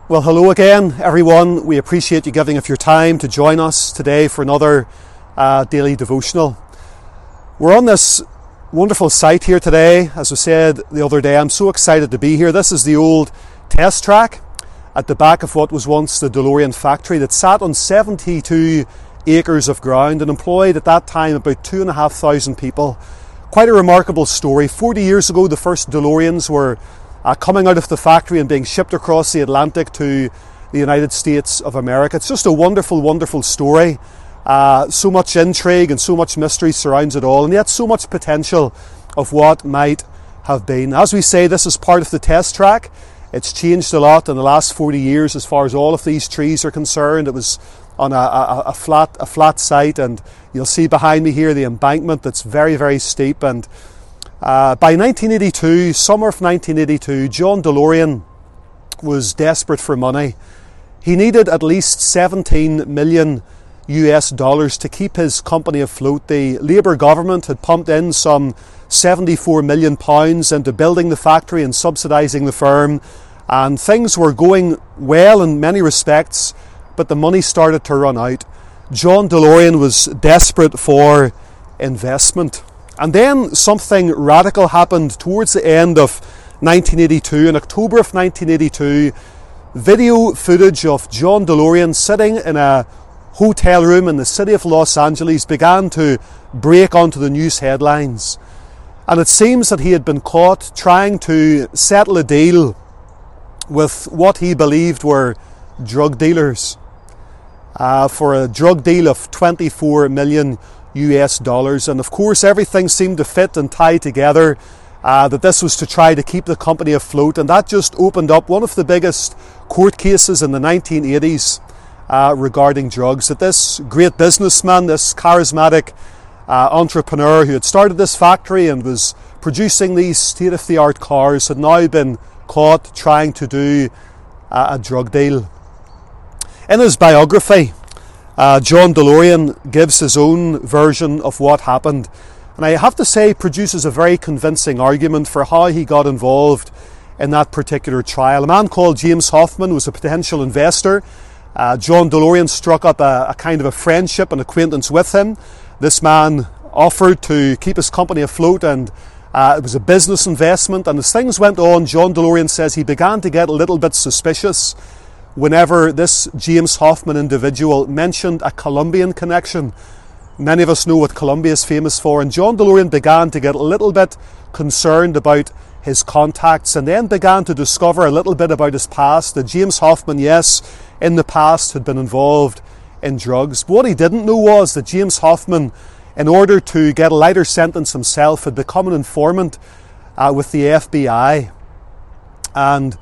Well, hello again, everyone. We appreciate you giving of your time to join us today for another daily devotional. We're on this wonderful site here today. As I said the other day, I'm so excited to be here. This is the old test track at the back of what was once the DeLorean factory that sat on 72 acres of ground and employed at that time about 2,500 people. Quite a remarkable story. 40 years ago, the first DeLoreans were coming out of the factory and being shipped across the Atlantic to the United States of America. It's just a wonderful, wonderful story. So much intrigue and so much mystery surrounds it all, and yet so much potential of what might have been. As we say, this is part of the test track. It's changed a lot in the last 40 years as far as all of these trees are concerned. It was on a flat site, and you'll see behind me here the embankment that's very, very steep. And by 1982, summer of 1982, John DeLorean was desperate for money. He needed at least $17 million to keep his company afloat. The Labour government had pumped in some £74 million into building the factory and subsidising the firm, and things were going well in many respects, but the money started to run out. John DeLorean was desperate for investment. And then something radical happened towards the end of 1982. In October of 1982, video footage of John DeLorean sitting in a hotel room in the city of Los Angeles began to break onto the news headlines. And it seems that he had been caught trying to settle a deal with what he believed were drug dealers for a drug deal of $24 million. And of course everything seemed to fit and tie together, that this was to try to keep the company afloat, and that just opened up one of the biggest court cases in the 1980s regarding drugs, that this great businessman, this charismatic entrepreneur who had started this factory and was producing these state-of-the-art cars had now been caught trying to do a drug deal. In his biography, John DeLorean gives his own version of what happened, and I have to say produces a very convincing argument for how he got involved in that particular trial. A man called James Hoffman was a potential investor. John DeLorean struck up a kind of a friendship and acquaintance with him. This man offered to keep his company afloat, and it was a business investment. And as things went on, John DeLorean says he began to get a little bit suspicious whenever this James Hoffman individual mentioned a Colombian connection. Many of us know what Colombia is famous for, and John DeLorean began to get a little bit concerned about his contacts, and then began to discover a little bit about his past, that James Hoffman, yes, in the past had been involved in drugs. But what he didn't know was that James Hoffman, in order to get a lighter sentence himself, had become an informant with the FBI. And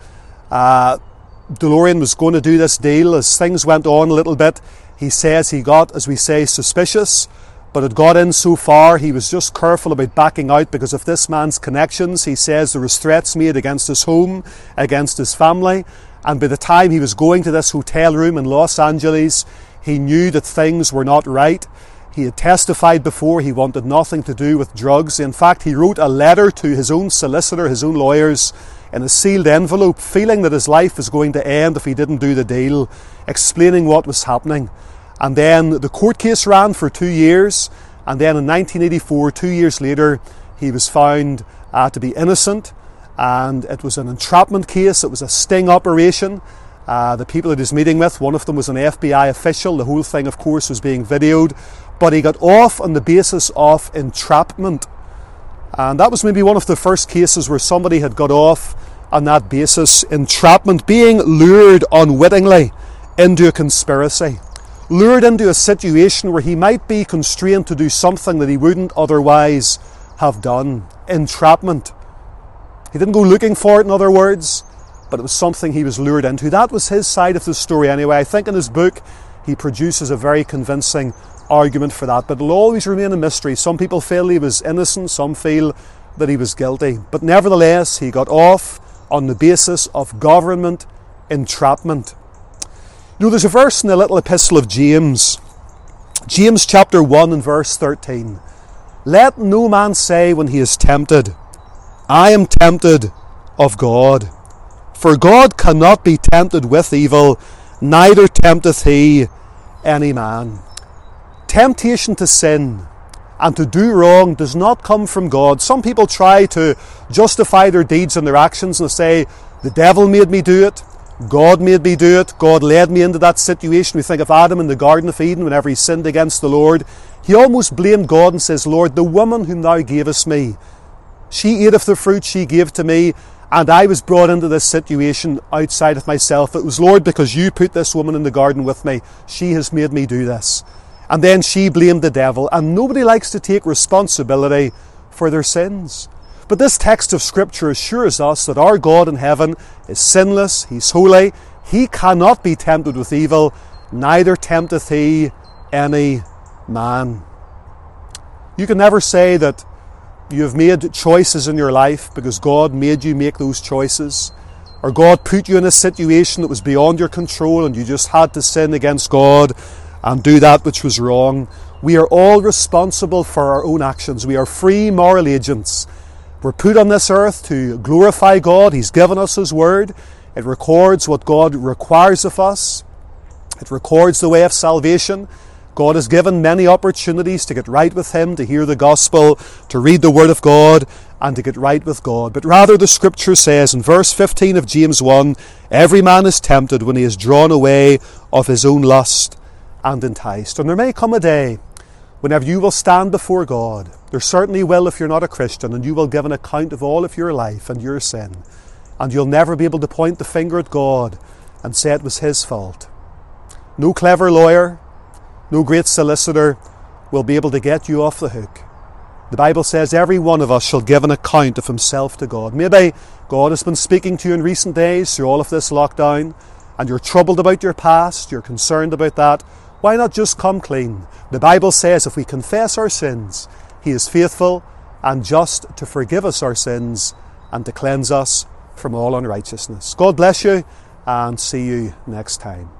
DeLorean was going to do this deal. As things went on a little bit, he says he got, as we say, suspicious, but it got in so far he was just careful about backing out because of this man's connections. He says there was threats made against his home, against his family, and by the time he was going to this hotel room in Los Angeles, he knew that things were not right. He had testified before he wanted nothing to do with drugs. In fact, he wrote a letter to his own solicitor, his own lawyers, in a sealed envelope, feeling that his life was going to end if he didn't do the deal, explaining what was happening. And then the court case ran for 2 years, and then in 1984, 2 years later, he was found to be innocent, and it was an entrapment case. It was a sting operation. The people that he was meeting with, one of them was an FBI official. The whole thing, of course, was being videoed, but he got off on the basis of entrapment. And that was maybe one of the first cases where somebody had got off on that basis. Entrapment, being lured unwittingly into a conspiracy, lured into a situation where he might be constrained to do something that he wouldn't otherwise have done. Entrapment. He didn't go looking for it, in other words, but it was something he was lured into. That was his side of the story anyway. I think in his book he produces a very convincing argument for that, but it'll always remain a mystery. Some people feel he was innocent, some feel that he was guilty, but nevertheless he got off on the basis of government entrapment. You know, there's a verse in the little epistle of James chapter 1 and verse 13. Let no man say when he is tempted, I am tempted of God. For God cannot be tempted with evil, neither tempteth he any man. Temptation to sin and to do wrong does not come from God. Some people try to justify their deeds and their actions and say, the devil made me do it, God made me do it, God led me into that situation. We think of Adam in the Garden of Eden whenever he sinned against the Lord. He almost blamed God and says, Lord, the woman whom thou gavest me, she ate of the fruit she gave to me, and I was brought into this situation outside of myself. It was, Lord, because you put this woman in the garden with me. She has made me do this. And then she blamed the devil, and nobody likes to take responsibility for their sins. But this text of Scripture assures us that our God in heaven is sinless, He's holy, He cannot be tempted with evil, neither tempteth He any man. You can never say that you have made choices in your life because God made you make those choices, or God put you in a situation that was beyond your control and you just had to sin against God and do that which was wrong. We are all responsible for our own actions. We are free moral agents. We're put on this earth to glorify God. He's given us His Word. It records what God requires of us. It records the way of salvation. God has given many opportunities to get right with Him, to hear the gospel, to read the Word of God, and to get right with God. But rather the Scripture says in verse 15 of James 1, every man is tempted when he is drawn away of his own lust and enticed. And there may come a day whenever you will stand before God. There certainly will if you're not a Christian, and you will give an account of all of your life and your sin. And you'll never be able to point the finger at God and say it was His fault. No clever lawyer, no great solicitor will be able to get you off the hook. The Bible says every one of us shall give an account of himself to God. Maybe God has been speaking to you in recent days through all of this lockdown, and you're troubled about your past, you're concerned about that. Why not just come clean? The Bible says if we confess our sins, He is faithful and just to forgive us our sins and to cleanse us from all unrighteousness. God bless you, and see you next time.